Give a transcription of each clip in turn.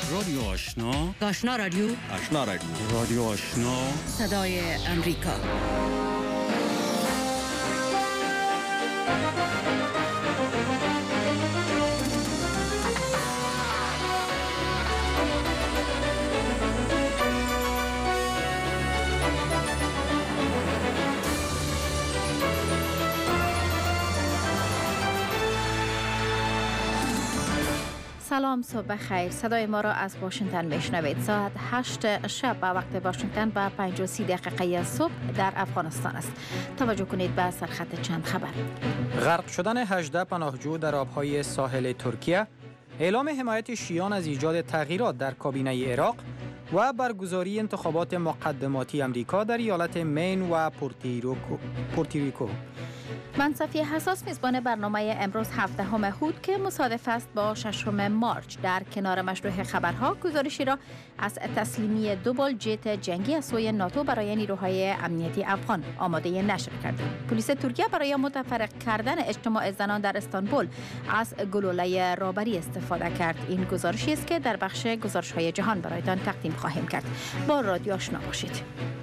رادیو آشنا، آشنا رادیو، آشنا رادیو، رادیو آشنا، صدای امریکا. سلام، صبح خیر. صدای ما را از واشنگتن میشنوید. ساعت 8 شب به وقت واشنگتن و 5:30 صبح در افغانستان است. توجه کنید به سرخط چند خبر. غرق شدن 18 پناهجو در آبهای ساحل ترکیه، اعلام حمایت شیعیان از ایجاد تغییرات در کابینه عراق و برگزاری انتخابات مقدماتی امریکا در ایالت مین و پورتوریکو. من صفیه حساس میزبان برنامه امروز 7 هود که مصادف است با 6 مارچ. در کنار مشروع خبرها گزارشی را از تسلیمی 2 بال جت جنگی از سوی ناتو برای نیروهای امنیتی افغان آماده نشر کردیم. پلیس ترکیه برای متفرق کردن اجتماع زنان در استانبول از گلوله رابری استفاده کرد. این گزارشی است که در بخش گزارش‌های جهان برایتان تقدیم خواهیم کرد. با رادیو آشنا باشید.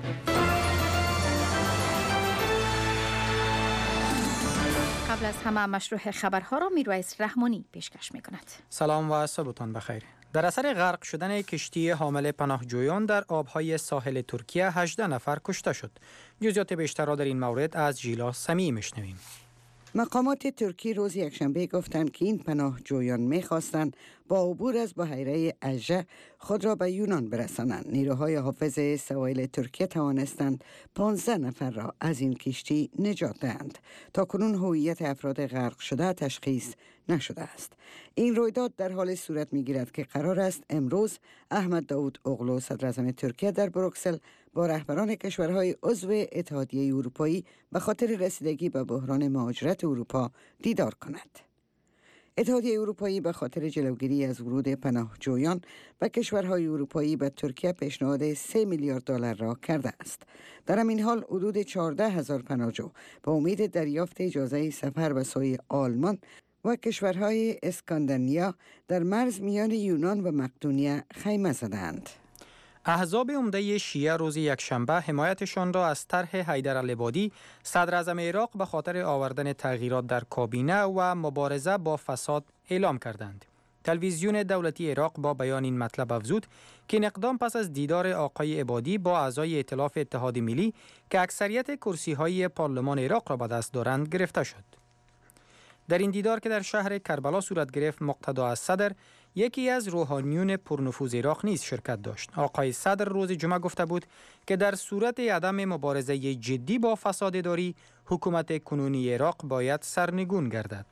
قبل از همه مشروع خبرها را میرویس رحمانی پیشکش می‌کند. سلام و صبحتان بخیر. در اثر غرق شدن کشتی حامل پناهجویان در آبهای ساحل ترکیه 18 نفر کشته شد. جزئیات بیشتر را در این مورد از ژیلا سمیع میشنویم. مقامات ترکی روز یکشنبه گفتند که این پناهجویان می‌خواستند با عبور از بحیره اژه خود را به یونان برسانند. نیروهای حافظ سواحل ترکیه توانستند 15 نفر را از این کشتی نجات دهند. تاکنون هویت افراد غرق شده تشخیص نشده است. این رویداد در حال صورت می‌گیرد که قرار است امروز احمد داود اوغلو صدر اعظم ترکیه در بروکسل با رهبران کشورهای عضو اتحادیه اروپایی به خاطر رسیدگی به بحران مهاجرت اروپا دیدار کند. اتحادیه اروپایی به خاطر جلوگیری از ورود پناهجویان و کشورهای اروپایی به ترکیه پیشنهاد 3 میلیارد دلار را کرده است. در همین حال حدود 14,000 پناهجو به امید دریافت اجازه سفر به سوی آلمان و کشورهای اسکاندیناوی در مرز میان یونان و مقدونیه خیمه زدند. احزاب عمده شیعه روز یکشنبه حمایتشان را از طرح حیدر العبادی صدر اعظم عراق به خاطر آوردن تغییرات در کابینه و مبارزه با فساد اعلام کردند. تلویزیون دولتی عراق با بیان این مطلب افزود که این اقدام پس از دیدار آقای عبادی با اعضای ائتلاف اتحاد ملی که اکثریت کرسی‌های پارلمان عراق را به دست دارند گرفته شد. در این دیدار که در شهر کربلا صورت گرفت، مقتدا الصدر یکی از روحانیون پرنفوذ عراق نیز شرکت داشت. آقای صدر روز جمعه گفته بود که در صورت عدم مبارزه جدی با فساد اداری، حکومت کنونی عراق باید سرنگون گردد.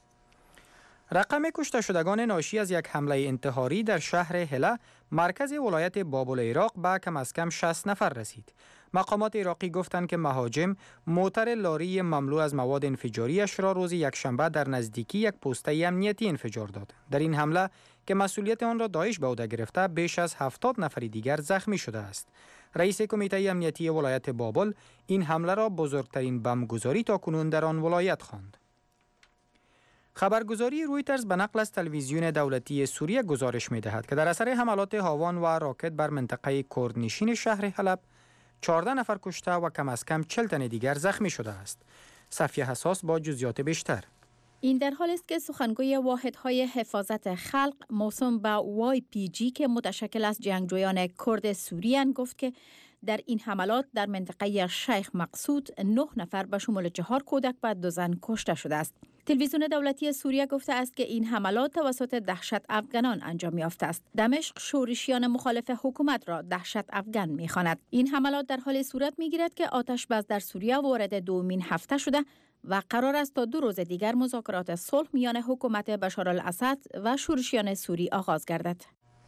رقم کشته شدگان ناشی از یک حمله انتحاری در شهر هله مرکز ولایت بابل عراق به کم از کم 60 نفر رسید. مقامات عراقی گفتند که مهاجم موتر لاری مملو از مواد انفجاریش را روز یکشنبه در نزدیکی یک پوسته امنیتی انفجار داد. در این حمله که مسئولیت آن را داعش به عهده گرفته، بیش از 70 نفر دیگر زخمی شده است. رئیس کمیته امنیتی ولایت بابل این حمله را بزرگترین بمبگذاری تاکنون در آن ولایت خواند. خبرگزاری رویترز به نقل از تلویزیون دولتی سوریه گزارش می‌دهد که در اثر حملات هاوان و راکت بر منطقه کردنشین شهر حلب 14 نفر کشته و کم از کم 40 تن دیگر زخمی شده است. صفیه حساس با جزئیات بیشتر. این در حال است که سخنگوی واحدهای حفاظت خلق موسوم به YPG که متشکل از جنگجویان کرد سوریان گفت که در این حملات در منطقه شیخ مقصود 9 نفر به شمول 4 کودک و 2 زن کشته شده است. تلویزیون دولتی سوریه گفته است که این حملات توسط دهشت افغانان انجام یافته است. دمشق شورشیان مخالف حکومت را دهشت افغان می‌خواند. این حملات در حال صورت می‌گیرد که آتش بس در سوریه وارد دومین هفته شده و قرار است تا 2 روز دیگر مذاکرات صلح میان حکومت بشار الاسد و شورشیان سوری آغاز گردد.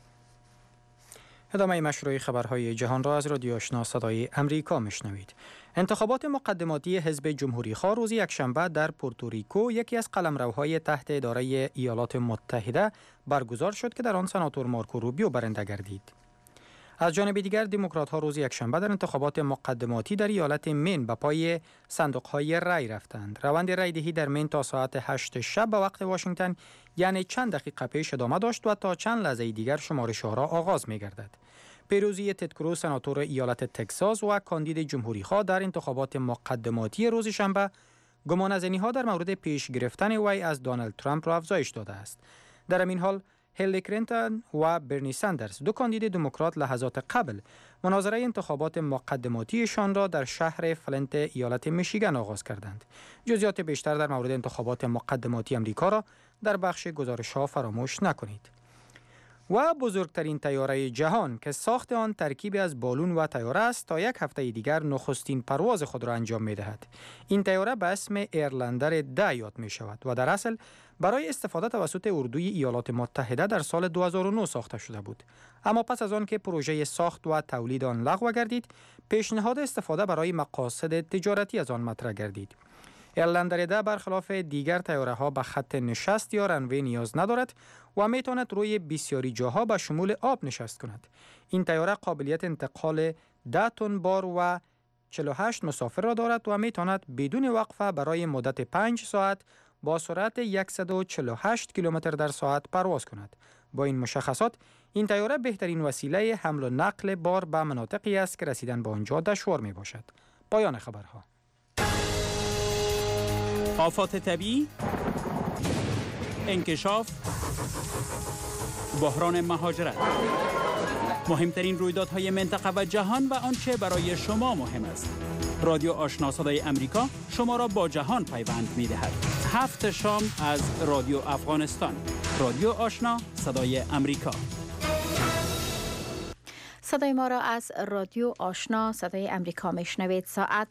ادامه مشروع خبرهای جهان را از رادیو آشنا صدای امریکا میشنوید. انتخابات مقدماتی حزب جمهوری‌خواه روز یکشنبه در پورتوریکو، یکی از قلمروهای تحت اداره ایالات متحده، برگزار شد که در آن سناتور مارکو روبیو برنده گردید. از جانب دیگر دموکرات‌ها روز یکشنبه در انتخابات مقدماتی در ایالت مین به پای صندوق‌های رای رفتند. روند رای‌دهی در مین تا ساعت 8 شب به وقت واشنگتن یعنی چند دقیقه پیش ادامه داشت و تا چند لحظه دیگر شمارش ها را آغاز می گردد. پیروزی تد کروز سناتور ایالت تگزاس و کاندید جمهوری‌خواه در انتخابات مقدماتی روز شنبه گمانه‌زنی‌ها در مورد پیش گرفتن وی از دونالد ترامپ را افزایش داده است. در همین حال هیلاری کلینتون و برنی ساندرز، دو کاندید دموکرات، لحظات قبل مناظره انتخابات مقدماتیشان را در شهر فلنت ایالت میشیگان آغاز کردند. جزئیات بیشتر در مورد انتخابات مقدماتی امریکا را در بخش گزارش‌ها فراموش نکنید. و بزرگترین طیاره جهان که ساخت آن ترکیبی از بالون و طیاره است تا یک هفته دیگر نخستین پرواز خود را انجام می دهد. این طیاره به اسم ایرلندر 10 یاد می شود و در اصل برای استفاده توسط اردوی ایالات متحده در سال 2009 ساخته شده بود. اما پس از آن که پروژه ساخت و تولید آن لغو گردید، پیشنهاد استفاده برای مقاصد تجارتی از آن مطرح گردید. ایرلندر 10 برخلاف دیگر طیاره ها به خط نشست یا رنوی نیاز ندارد و می تواند روی بسیاری جاها به شمول آب نشست کند. این طیاره قابلیت انتقال 10 تن بار و 48 مسافر را دارد و می تواند بدون وقفه برای مدت 5 ساعت با سرعت 148 کیلومتر در ساعت پرواز کند. با این مشخصات، این طیاره بهترین وسیله حمل و نقل بار به مناطقی است که رسیدن به آنجا دشوار می باشد. پایان خبرها. آفات طبیعی، انکشاف، بحران مهاجرت، مهمترین رویدادهای منطقه و جهان و آنچه برای شما مهم است. رادیو آشنا صدای امریکا شما را با جهان پیوند می دهد. 7 شام از رادیو افغانستان. رادیو آشنا صدای امریکا. صدای ما را از رادیو آشنا صدای امریکا میشنوید. ساعت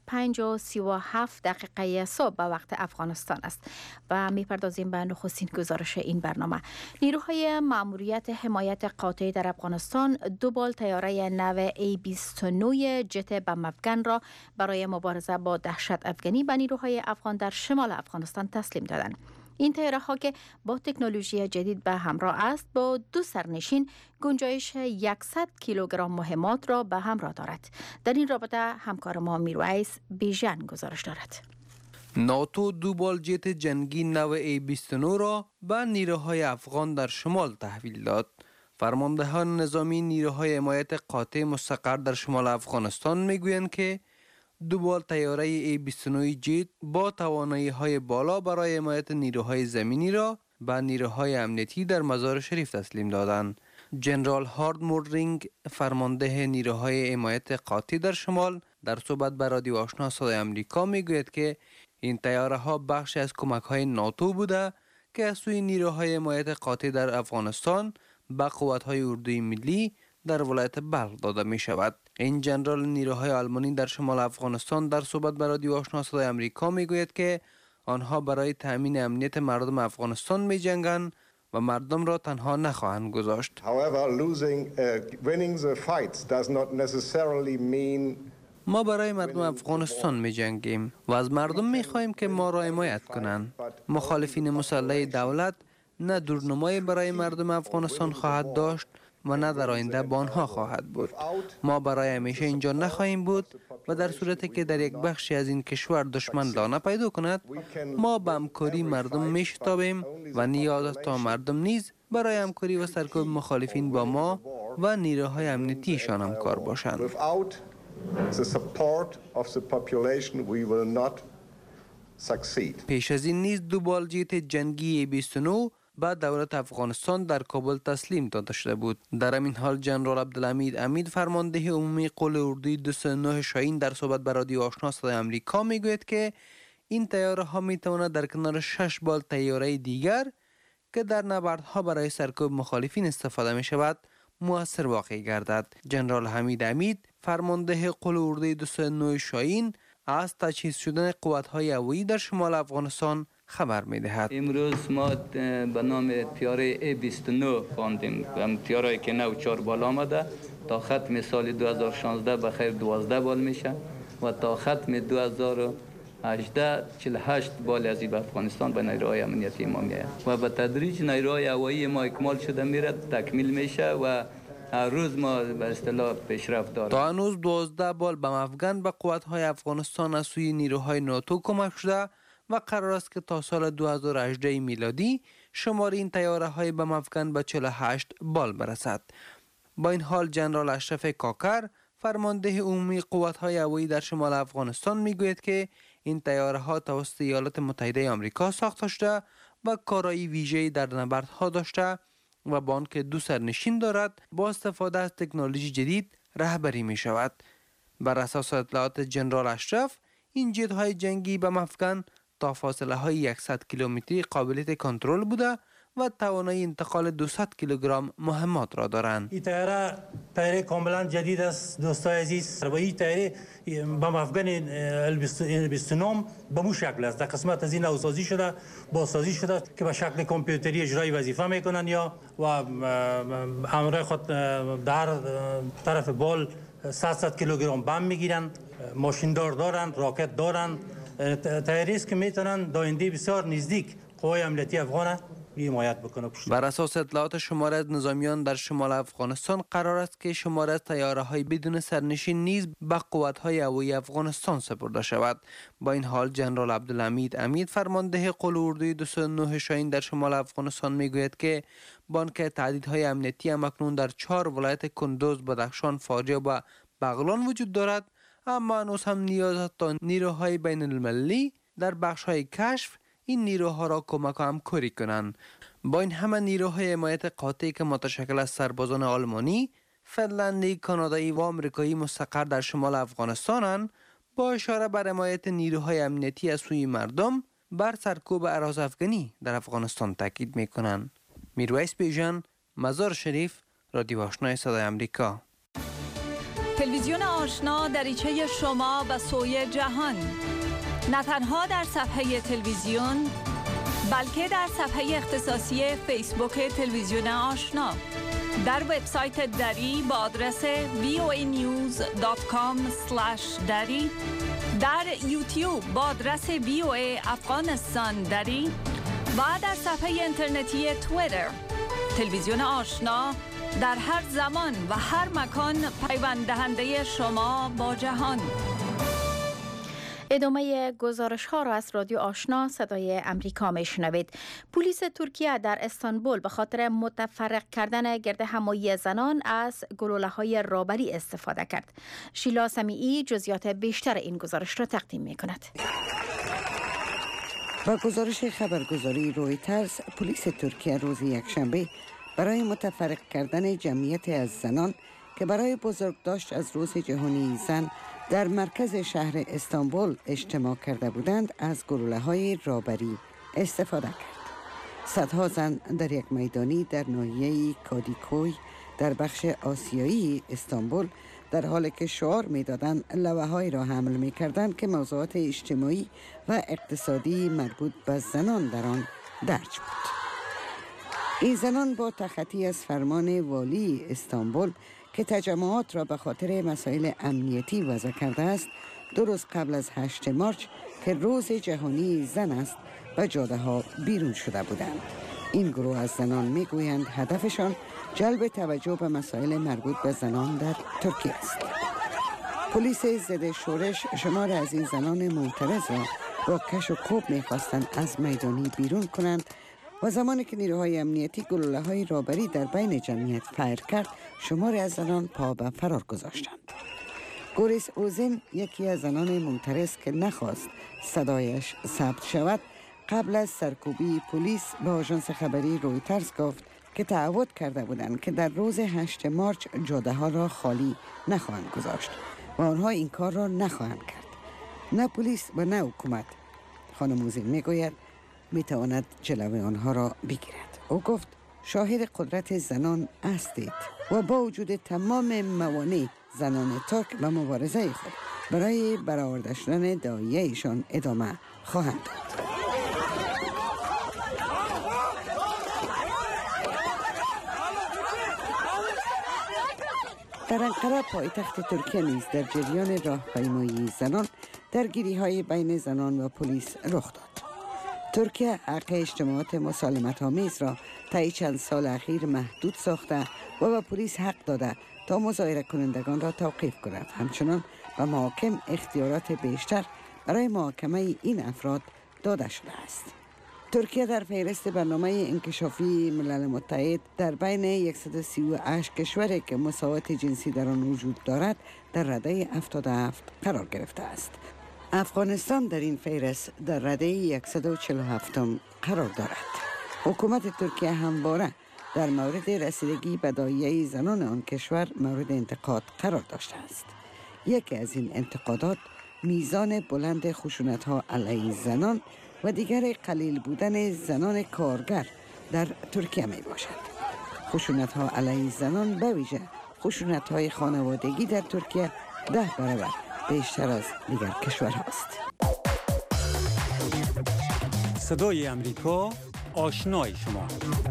5:37 صبح به وقت افغانستان است و میپردازیم به نخستین گزارش این برنامه. نیروهای مأموریت حمایت قاطع در افغانستان 2 بال طیاره نو A-29 جت بم افغان را برای مبارزه با دهشت افغانی به نیروهای افغان در شمال افغانستان تسلیم دادند. این طیاره ها که با تکنولوژی جدید به همراه است، با 2 سرنشین گنجایش 100 کیلوگرم مهمات را به همراه دارد. در این رابطه همکار ما میرویس بیژن گزارش دارد. ناتو 2 بال جت جنگی نو A-29 را به نیروهای افغان در شمال تحویل داد. فرماندهان نظامی نیروهای حمایت قاطع مستقر در شمال افغانستان میگویند که 2 بال طیاره A-29 جت با توانایی‌های بالا برای حمایت نیروهای زمینی را به نیروهای امنیتی در مزار شریف تسلیم دادند. جنرال هارد مورینگ، فرمانده نیروهای حمایت قاطع در شمال، در صحبت با رادیو آشنا صدای امریکا میگوید که این طیاره ها بخشی از کمک‌های ناتو بوده که از سوی نیروهای حمایت قاطع در افغانستان به قوت‌های اردوی ملی در ولایت بلخ داده می شود. این جنرال نیروهای آلمانی در شمال افغانستان در صحبت با رادیو آشنا صدای امریکا می گوید که آنها برای تأمین امنیت مردم افغانستان می جنگند و مردم را تنها نخواهند گذاشت. ما برای مردم افغانستان می جنگیم و از مردم می خواهیم که ما را حمایت کنند. مخالفین مسلح دولت نه دورنمایی برای مردم افغانستان خواهد داشت و نه در آینده با آنها خواهد بود. ما برای همیشه اینجا نخواهیم بود و در صورتی که در یک بخشی از این کشور دشمن لانه پیدا کند، ما به همکاری مردم میشتابیم و نیاز تا مردم نیز برای همکاری و سرکوب مخالفین با ما و نیروهای امنیتیشان همکار باشند. پیش از این نیز 2 بال جت جنگی A-29 به دولت افغانستان در کابل تسلیم داده شده بود. در همین حال جنرال عبدالحمید امید، فرمانده عمومی قول اردوی 209 شاهین، در صحبت با رادیو آشنا صدای امریکا میگوید که این طیاره ها میتواند در کنار 6 بال طیاره دیگر که در نبردها برای سرکوب مخالفین استفاده می شود مؤثر واقع گردد. جنرال حمید امید، فرمانده قول اردوی 209 شاهین، از تجهیز شدن قوت‌های هوایی در شمال افغانستان خبر می‌دهد. امروز ما به نام طیاره A-29 خواندیم، طیاره‌ای که نو 4 بال آمده، تا ختم سال 2016 به خیر 12 بال میشه و تا ختم 2018 48 بال از این به افغانستان به نیروهای امنیتی ما میاد و به تدریج نیروهای هوایی ما اکمال شده میره، تکمیل میشه و هر روز ما به اصطلاح پیشرفت داریم. تا هنوز 12 بال بم افغان به قوت‌های افغانستان از سوی نیروهای ناتو کمک شده و قرار است که تا سال 2018 میلادی شمار این تیاره های بم افکن به 48 بال برسد. با این حال جنرال اشرف کاکر فرمانده عمومی قوات‌های هوایی در شمال افغانستان میگوید که این تیاره ها توسط ایالات متحده آمریکا ساخته شده و کارایی ویژه‌ای در نبردها داشته و با آنکه 2 سرنشین دارد با استفاده از تکنولوژی جدید رهبری می شود. بر اساس اطلاعات جنرال اشرف این جت های جنگی بم افکن تا فاصله های 100 کیلومتری قابلیت کنترل بوده و توانایی انتقال 200 کیلوگرم مهمات را دارند. این تیاره کاملا جدید است دوستای عزیز. و این تیاره بم افکن ال-29 به مو شکل است. در قسمت از این نوسازی شده، بازسازی شده که به شکل کامپیوتری اجرای وظیفه میکنن یا و همراه خود در طرف بال 100 کیلوگرم بم میگیرن، ماشیندار دارن، راکت دارن. تیاری است که میتونن در آینده بسیار نزدیک قوای امنیتی افغان حمایت بکنه. بر اساس اطلاعات شمار از نظامیان در شمال افغانستان قرار است که شمار از طیاره‌های بدون سرنشین نیز به قوات‌های هوایی افغانستان سپرده شود. با این حال جنرال عبدالحمید امید فرمانده قول اردوی 209 شاهین در شمال افغانستان میگوید که با آنکه تهدیدهای امنیتی همکنون در 4 ولایت کندوز، بدخشان، فاجعه و بغلان وجود دارد، اما هنوز هم نیاز تا نیروهای بین المللی در بخش‌های کشف این نیروها را کمک و همکاری کنند. با این همه نیروهای حمایت قاطع که متشکل از سربازان آلمانی، فنلندی، کانادایی و آمریکایی مستقر در شمال افغانستانند، با اشاره بر حمایت نیروهای امنیتی از سوی مردم بر سرکوب اراضی افغانی در افغانستان تاکید می‌کنند. میرویس بیژن، مزار شریف، رادیو آشنای صدای آمریکا. تلویزیون آشنا دریچه شما به سوی جهان، نه تنها در صفحه تلویزیون بلکه در صفحه اختصاصی فیسبوک تلویزیون آشنا، در وبسایت دری با آدرس voanews.com/dari، در یوتیوب با آدرس VOA افغانستان دری و در صفحه اینترنتی توییتر. تلویزیون آشنا در هر زمان و هر مکان پیوند دهنده شما با جهان. ادامه گزارش ها را از رادیو آشنا صدای امریکا میشنوید. پلیس ترکیه در استانبول به خاطر متفرق کردن گرد همایی زنان از گلوله های رابری استفاده کرد. شیلا سمیعی جزئیات بیشتر این گزارش را تقدیم می کند. با گزارش خبرگزاری رویترز، پلیس ترکیه روز یکشنبه برای متفرق کردن جمعیت از زنان که برای بزرگداشت از روز جهانی زن در مرکز شهر استانبول اجتماع کرده بودند از گلوله‌های رابری استفاده کرد. صدها زن در یک میدانی در ناحیه کادیکوی در بخش آسیایی استانبول در حالی که شعار می‌دادند لوحه‌هایی را حمل می‌کردند که موضوعات اجتماعی و اقتصادی مربوط به زنان در آن درج بود. این زنان با تخطی از فرمان والی استانبول که تجمعات را به خاطر مسائل امنیتی وضع کرده است، 2 روز قبل از 8 مارچ که روز جهانی زن است و جاده ها بیرون شده بودند. این گروه از زنان میگویند هدفشان جلب توجه به مسائل مربوط به زنان در ترکیه است. پلیس ضد شورش شمار از این زنان معترض را با کش و کوب میخواستند از میدانی بیرون کنند و زمانی که نیروهای امنیتی گلوله‌های رابری در بین جمعیت فایر کرد، شماری از زنان پا به فرار گذاشتند. گوریس اوزین، یکی از زنان معترض که نخواست صدایش ثبت شود، قبل از سرکوبی پلیس به آژانس خبری رویترز گفت که تعهد کرده بودند که در روز 8 مارچ جاده ها را خالی نخواهند گذاشت و آنها این کار را نخواهند کرد. نه پلیس و نه حکومت، خانم اوزین میگوید، میتواند جلوی آنها را بگیرد. او گفت شاهد قدرت زنان هستید و با وجود تمام موانع زنان ترک و مبارزه خود برای برآورده شدن داعیه‌شان ادامه خواهند داد. در انقره پایتخت ترکیه نیز در جریان راهپیمایی زنان درگیری‌های بین زنان و پلیس رخ داد. ترکیه حق اجتماعات مسالمت‌آمیز را طی چند سال اخیر محدود ساخته و به پلیس حق داده تا مظاهره کنندگان را توقیف کند. همچنان به محاکم اختیارات بیشتر برای محاکمه این افراد داده شده است. ترکیه در فهرست برنامه انکشافی ملل متحد در بین 138 کشوری که مساوات جنسی در آن وجود دارد در رده 77 قرار گرفته است. افغانستان در این فهرست در رده 147 قرار دارد. حکومت ترکیه همواره در مورد رسیدگی به دایره زنان آن کشور مورد انتقاد قرار داشته است. یکی از این انتقادات میزان بلند خشونت‌ها علیه زنان و دیگر قلیل بودن زنان کارگر در ترکیه می باشد. خشونت‌ها علیه زنان به ویژه خشونت‌های خانوادگی در ترکیه 10 برابر بیشتر از دیگر کشورهاست. صدای امریکا، آشنای شما.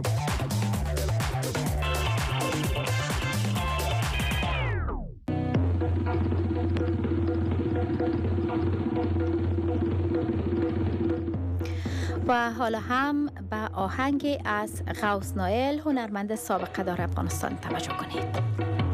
و حالا هم به آهنگی از غوث نایل هنرمند سابقه دار افغانستان توجه کنید.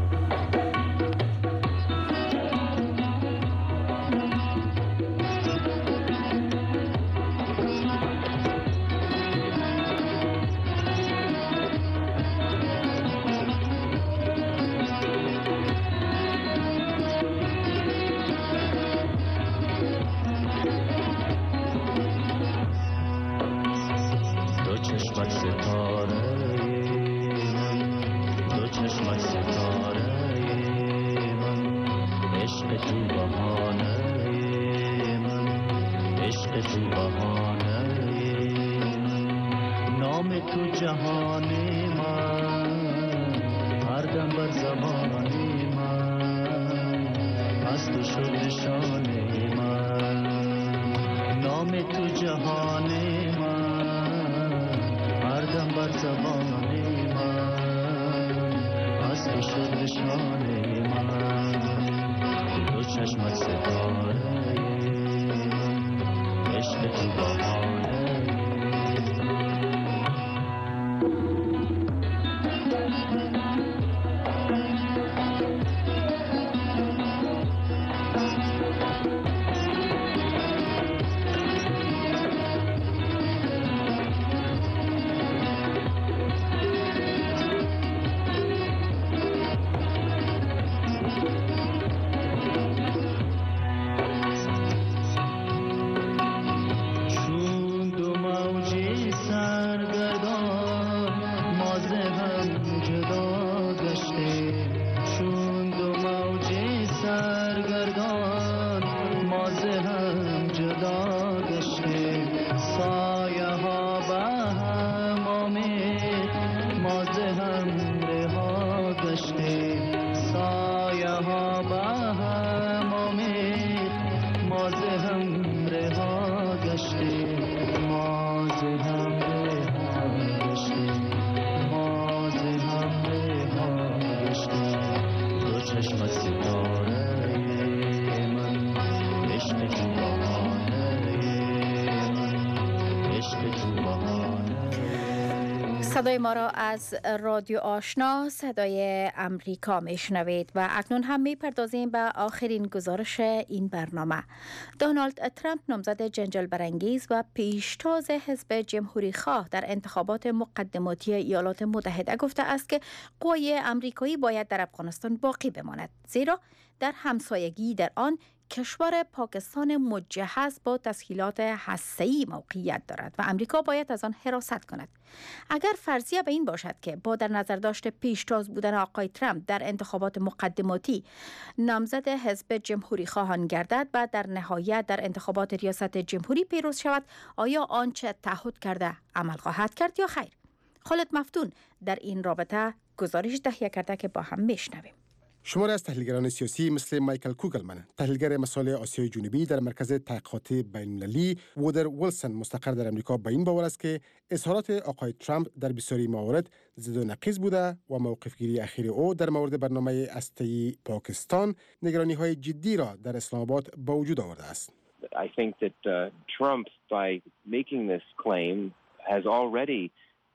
صدای ما را از رادیو آشنا صدای امریکا میشنوید و اکنون هم میپردازیم به آخرین گزارش این برنامه. دونالد ترامپ نامزد جنجال برانگیز و پیشتاز حزب جمهوری خواه در انتخابات مقدماتی ایالات متحده گفته است که قوای امریکایی باید در افغانستان باقی بماند، زیرا در همسایگی در آن کشور پاکستان مجهز با تسهیلات هسته‌ای موقعیت دارد و امریکا باید از آن حراست کند. اگر فرضیه به این باشد که با در نظر داشت پیشتاز بودن آقای ترامپ در انتخابات مقدماتی نامزد حزب جمهوری خواهان گردد و در نهایت در انتخابات ریاست جمهوری پیروز شود، آیا آنچه تعهد کرده عمل خواهد کرد یا خیر؟ خالد مفتون در این رابطه گزارش تهیه کرده که با هم میشنویم. شماری از تحلیلگران سیاسی مثل مایکل کوگلمن، تحلیلگر مسائل آسیای جنوبی در مرکز تحقیقات بین‌المللی وودر ویلسون مستقر در امریکا به این باور است که اظهارات آقای ترامپ در بسیاری موارد ضد و نقیض بوده و موقفگیری اخیر او در مورد برنامه هسته‌ای پاکستان نگرانی‌های جدی را در اسلام آباد به وجود آورده است. I think that Trump by making this claim has already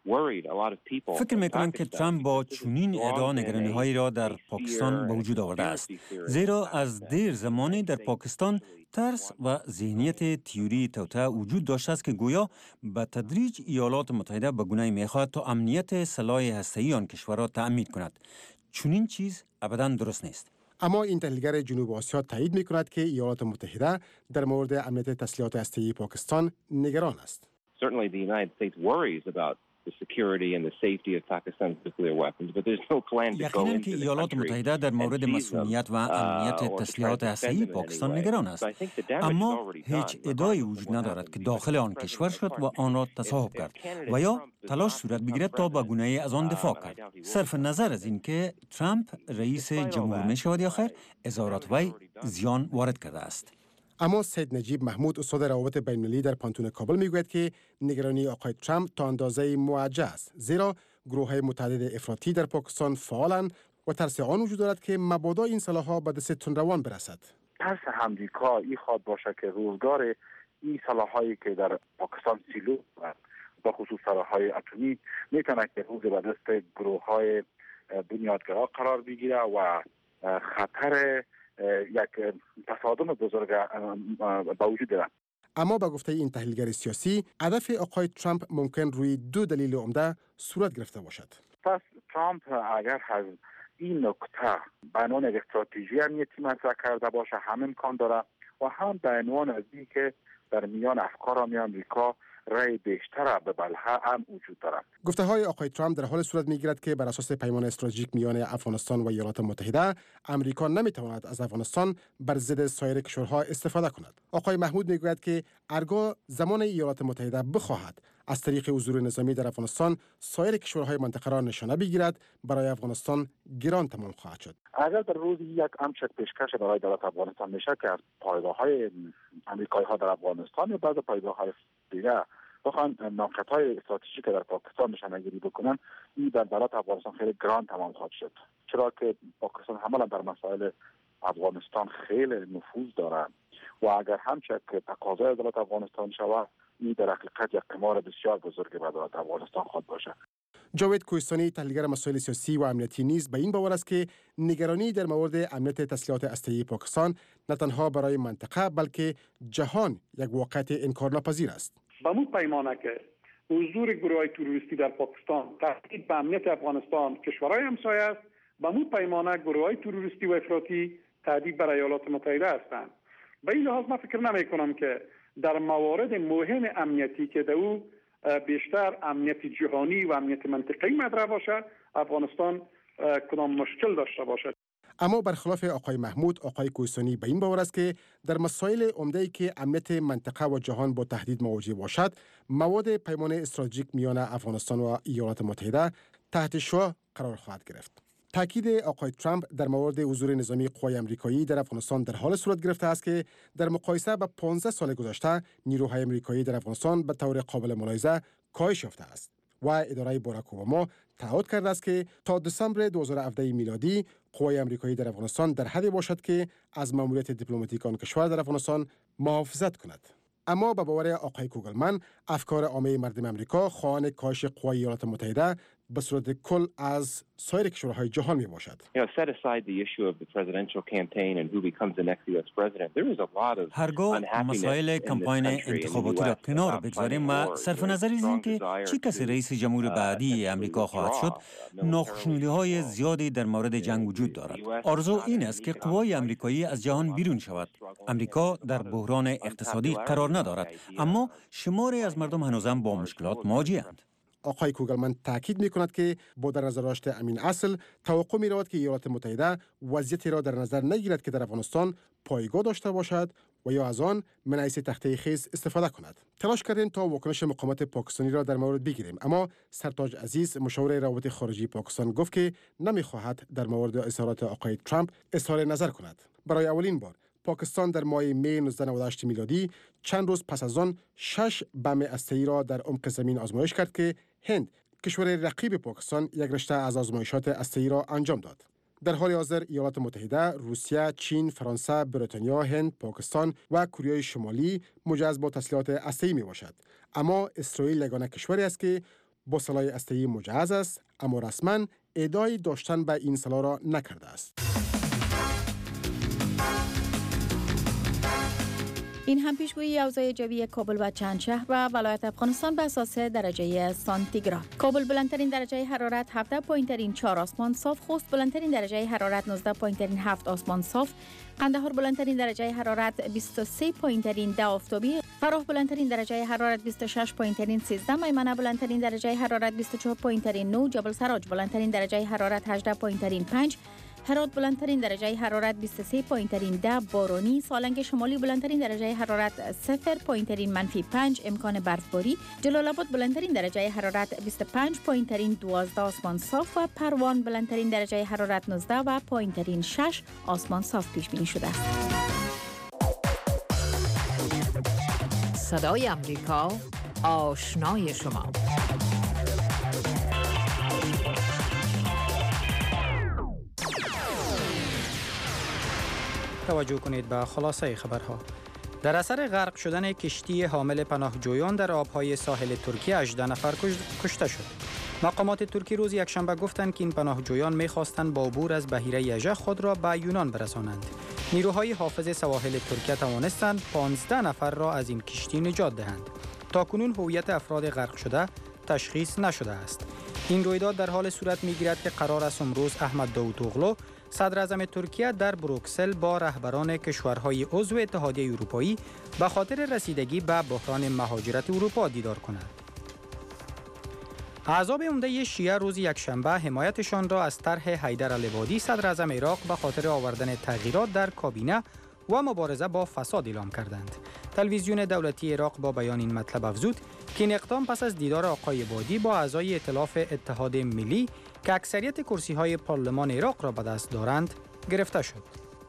فکر می‌کنم که ترامپ با چنین ادعا نگرانی‌هایی را در پاکستان به وجود آورده است، زیرا از دیر زمانی در پاکستان ترس و ذهنیت تئوری توطئه وجود داشته است که گویا به تدریج ایالات متحده به گونه‌ای می‌خواهد تا امنیت سلاح هسته‌ای آن کشور را تأمین کند. چنین چیز ابداً درست نیست. اما این تحلیلگر جنوب آسیا تایید می‌کند که ایالات متحده در مورد امنیت تسلیحات هسته‌ای پاکستان نگران است. Certainly the United States worries about the security and the safety of Pakistan's nuclear weapons, but there's no plan to go یقیناً into که the ایالات متحده در مورد مسئولیت و امنیت تسلیحات هسته‌ای پاکستان نگران است، اما هیچ ادعایی وجود ندارد که داخل آن کشور شد و آن را تصاحب کرد و یا تلاش صورت بگیرد تا به گونه‌ای از آن دفاع کرد. صرف نظر از اینکه ترامپ رئیس جمهور می‌شود یا خیر، اظهارات وی زیان وارد کرده است. اما سید نجیب محمود استاد روابط بین‌المللی در پانتون کابل میگوید که نگرانی آقای ترامپ تا اندازه موجه است، زیرا گروه‌های متعدد افراطی در پاکستان فعالند و ترس آن وجود دارد که مبادا این سلاح‌ها به دست تندروان برسد. ترس امریکا این خواد باشه که روزگار این سلاح‌هایی که در پاکستان سیلو با خصوص سلاح‌های اتمی میتونه که روز به دست گروه‌های بنیادگرا قرار بگیره و خطر یک تصادم بزرگ با وجود دارد. اما با گفته این تحلیلگر سیاسی، هدف آقای ترامپ ممکن روی دو دلیل عمده صورت گرفته باشد. پس ترامپ اگر از این نکته به عنوان یک استراتژی امنیتی مطرح کرده باشه هم امکان داره و هم به عنوان از این که در میان افکار آمریکا رای بیشتر به بلها هم وجود دارد. گفته های آقای ترامپ در حال صورت میگیرد که بر اساس پیمان استراتژیک میان افغانستان و ایالات متحده، امریکا نمیتواند از افغانستان بر ضد سایر کشورها استفاده کند. آقای محمود میگوید که هرگاه زمان ایالات متحده بخواهد از طریق حضور نظامی در افغانستان سایر کشورهای منطقه را نشانه بگیرد، برای افغانستان گران تمام خواهد شد. اگر در روز یک همچین پیشکش برای دولت افغانستان میشه که پایگاه‌های آمریکایی ها در افغانستان یا بعض پایگاه‌های دیگه بخوان ناقطهای استراتژیک در پاکستان نشانه‌گیری بکنن، این در دولت افغانستان خیلی گران تمام خواهد شد، چرا که پاکستان حملا در مسائل افغانستان خیلی نفوذ داره و اگر همچنین که تقاضای دولت افغانستان شود، این در حقیقت یک قمار بسیار بزرگی به دولت افغانستان خواهد باشه. جاوید کوهستانی تحلیلگر مسائل سیاسی و امنیتی نیز به این باور است که نگرانی در مورد امنیت تسلیحات هسته‌ای پاکستان نه تنها برای منطقه بلکه جهان یک واقعیت انکارناپذیر است. با مو پیمانه که حضور گروه‌های تروریستی در پاکستان تهدید به امنیت افغانستان کشورهای همسایه است، با مو پیمانه گروه‌های تروریستی و افراطی تهدید بر ایالات متحده هستند. به این لحاظ من فکر نمی‌کنم که در موارد مهم امنیتی که در او بیشتر امنیت جهانی و امنیت منطقه‌ای مطرح باشد، افغانستان کدام مشکل داشته باشد. اما برخلاف آقای محمود، آقای کوهستانی به این باور است که در مسائل عمده‌ای که امنیت منطقه و جهان با تهدید مواجه باشد، مواد پیمان استراتژیک میان افغانستان و ایالات متحده تحت شعاع قرار خواهد گرفت. تاکید آقای ترامپ در مورد حضور نظامی قوای آمریکایی در افغانستان در حال صورت گرفته است که در مقایسه با 15 سال گذشته نیروهای آمریکایی در افغانستان به طور قابل ملاحظه کاهش یافته است و اداره باراک اوباما تعهد کرده است که تا دسامبر 2017 میلادی قوای آمریکایی در افغانستان در حدی باشد که از ماموریت دیپلماتیک آن کشور در افغانستان محافظت کند. اما به باور آقای کوگلمن، افکار عامه مردم آمریکا خواهان کاهش قوای ایالات متحده به صورت کل از سایر کشورهای جهان می باشد. هرگاه مسائل کمپاین انتخاباتی را کنار بگذاریم و صرف نظر از اینکه چه کسی رئیس جمهور بعدی امریکا خواهد شد، ناخوشنودی‌های زیادی در مورد جنگ وجود دارد. آرزو این است که قوای آمریکایی از جهان بیرون شود. امریکا در بحران اقتصادی قرار ندارد، اما شماری از مردم هنوزم با مشکلات مواجه‌اند. آقای کوگلمن تاکید می‌کند که با در نظر داشت امین اصل توقع می‌رود که ایالات متحده وضعیتی را در نظر نگیرد که در افغانستان پایگاه داشته باشد و یا از آن من حیث تخته خیز استفاده کند. تلاش کردیم تا واکنش مقامات پاکستانی را در مورد بگیریم، اما سرتاج عزیز مشاور روابط خارجی پاکستان گفت که نمی‌خواهد در مورد اظهارات آقای ترامپ اظهار نظر کند. برای اولین بار پاکستان در ماه می 1998 میلادی چند روز پس از آن 6 بم هسته‌ای را در عمق زمین آزمایش کرد که هند، کشور رقیب پاکستان، یک رشته از آزمایشات هسته‌ای را انجام داد. در حال حاضر ایالات متحده، روسیه، چین، فرانسه، بریتانیا، هند، پاکستان و کره شمالی مجهز با تسلیحات هسته‌ای میباشد. اما اسرائیل یگانه کشوری است که با سلاح اسلحه‌ای مجهز است، اما رسما ادعای داشتن به این سلاح را نکرده است. این هم پیشگویی اوضاع جوی کابل و چند شهر و ولایت افغانستان به اساس درجه سانتیگراد. کابل بلندترین درجه حرارت 17.4 آسمان صاف، خوست بلندترین درجه حرارت 19.7 آسمان صاف، قندهار بلندترین درجه حرارت 23.10 آفتابی، فراه بلندترین درجه حرارت 26.13، میمنه بلندترین درجه حرارت 24.9، جبل سراج بلندترین درجه حرارت 18.5، هرات بلندترین درجه حرارت 23.10 بارانی، سالنگ شمالی بلندترین درجه حرارت 0.-5 امکان برفباری، جلال آباد بلندترین درجه حرارت 25.12 آسمان صاف و پروان بلندترین درجه حرارت 19 و پایین‌ترین 6 آسمان صاف پیش بینی شده است. صدای امریکا، آشنای شما. توجه کنید به خلاصه خبرها. در اثر غرق شدن کشتی حامل پناهجویان در آبهای ساحل ترکیه 18 نفر کشته شد. مقامات ترکی روز یکشنبه گفتند که این پناهجویان می‌خواستند با عبور از بحیره اژه خود را به یونان برسانند. نیروهای حافظ سواحل ترکیه توانستند 15 نفر را از این کشتی نجات دهند. تاکنون هویت افراد غرق شده تشخیص نشده است. این رویداد در حال صورت می‌گیرد که قرار است امروز احمد داوطاغلو صدر اعظم ترکیه در بروکسل با رهبران کشورهای عضو اتحادیه اروپایی به خاطر رسیدگی به بحران مهاجرت اروپا دیدار کند. احزاب عمده شیعه روز یکشنبه حمایتشان را از طرح حیدر العبادی صدر اعظم عراق به خاطر آوردن تغییرات در کابینه و مبارزه با فساد اعلام کردند. تلویزیون دولتی عراق با بیان این مطلب افزود که این اقدام پس از دیدار آقای عبادی با اعضای ائتلاف اتحاد ملی که اکثریت کرسی‌های پارلمان عراق را به دست دارند گرفته شد.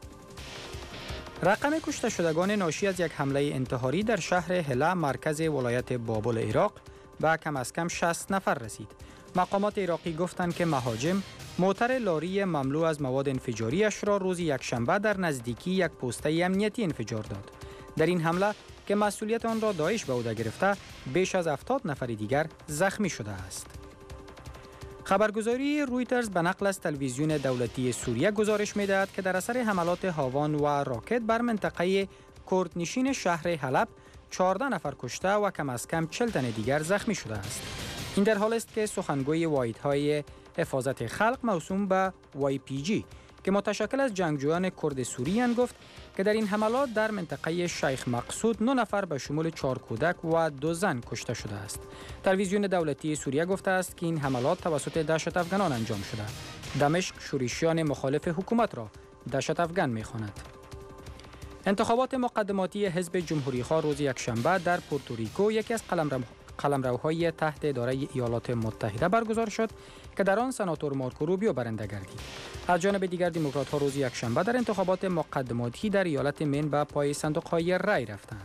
رقم کشته شدگان ناشی از یک حمله انتحاری در شهر هله مرکز ولایت بابل عراق به کم از کم 60 نفر رسید. مقامات عراقی گفتند که مهاجم موتر لاری مملو از مواد انفجاریش را روز یکشنبه در نزدیکی یک پسته امنیتی انفجار داد. در این حمله که مسئولیت آن را داعش به عهده گرفته، بیش از 70 نفر دیگر زخمی شده است. خبرگزاری رویترز به نقل از تلویزیون دولتی سوریه گزارش می‌دهد که در اثر حملات هاوان و راکت بر منطقه کردنشین شهر حلب 14 نفر کشته و کم از کم 40 تن دیگر زخمی شده است. این در حالی است که سخنگوی واحدهای حفاظت خلق موسوم به YPG که متشکل از جنگجویان کرد سوریان گفت که در این حملات در منطقه شیخ مقصود 9 نفر به شمول 4 کودک و 2 زن کشته شده است. تلویزیون دولتی سوریه گفته است که این حملات توسط دهشت افغانان انجام شده. دمشق شورشیان مخالف حکومت را دهشت افغان می‌خواند. انتخابات مقدماتی حزب جمهوری‌خواه روز یکشنبه در پورتوریکو یکی از قلمروهای تحت اداره ایالات متحده برگزار شد که در آن سناتور مارکو روبیو برنده گردید. از جانب دیگر دموکرات‌ها روز یکشنبه در انتخابات مقدماتی در ایالت من به پای صندوق‌های رای رفتند.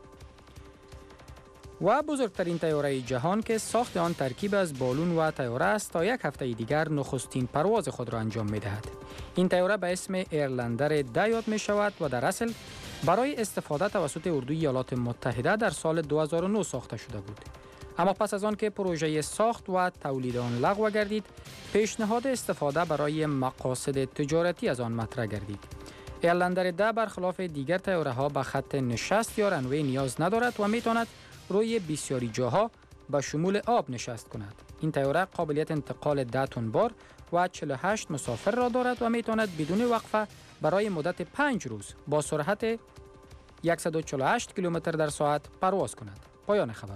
و بزرگترین طیاره جهان که ساخت آن ترکیب از بالون و طیاره است تا یک هفته دیگر نخستین پرواز خود را انجام می‌دهد. این طیاره به اسم ایرلندر 10 یاد می‌شود و در اصل برای استفاده توسط اردوی ایالات متحده در سال 2009 ساخته شده بود. اما پس از آن که پروژه ساخت و تولید آن لغو گردید، پیشنهاد استفاده برای مقاصد تجارتی از آن مطرح گردید. ایرلندر 10 برخلاف دیگر طیاره‌ها به خط نشست یا رنوی نیاز ندارد و می‌تواند روی بسیاری جاها به شمول آب نشست کند. این طیاره قابلیت انتقال 10 تن بار و 48 مسافر را دارد و می‌تواند بدون وقفه برای مدت 5 روز با سرعت 148 کیلومتر در ساعت پرواز کند. پایان خبرها.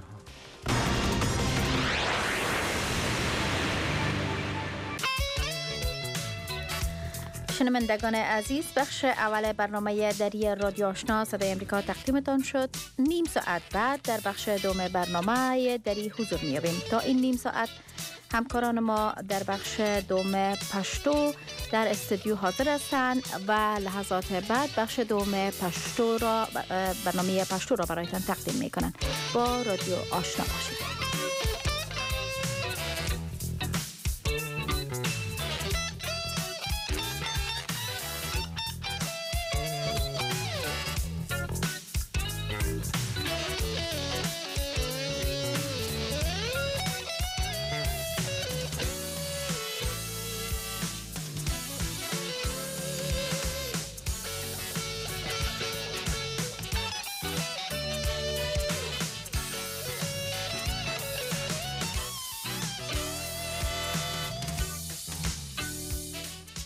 شنوندگان عزیز، بخش اول برنامه دری رادیو آشنا صدای امریکا تقدیمتان شد. نیم ساعت بعد در بخش دوم برنامه دری حضور می‌یابیم. تا این نیم ساعت همکاران ما در بخش دوم پشتو در استودیو حاضر هستند و لحظات بعد بخش دوم پشتو را برنامه پشتو را برایتان تقدیم می‌کنند. با رادیو آشنا باشید.